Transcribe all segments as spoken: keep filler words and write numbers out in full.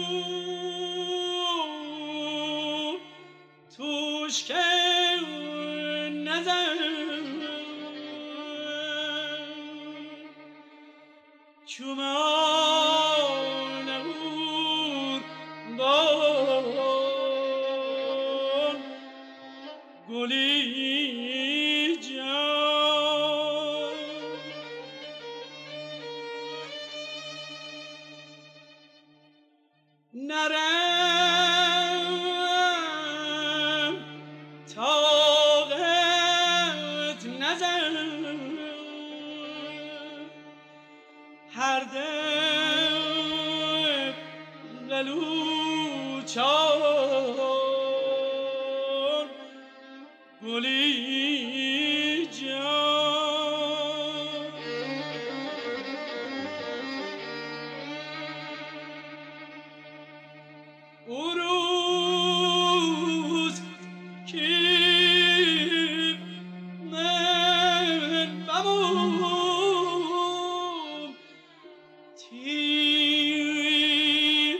توش که نزن چومان اون بان گلی جان نرم طاقت نزن هر دم بلوچان گلی جان او روز که من بمون تیر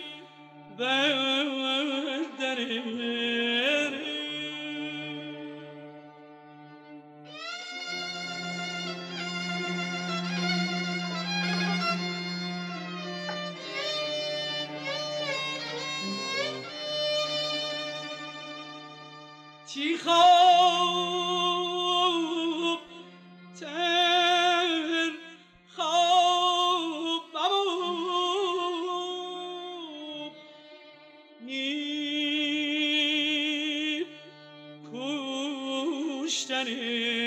بردره تی خواب تر خواب بمون نی کشتنه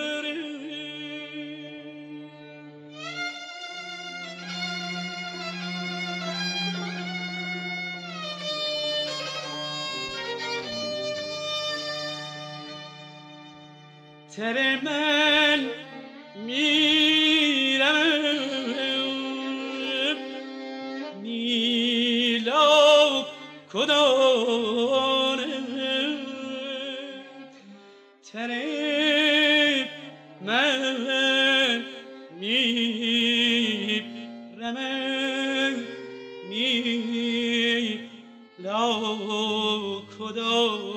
تر من میرم نیلا کدانم تر من میرم نیلا کدانم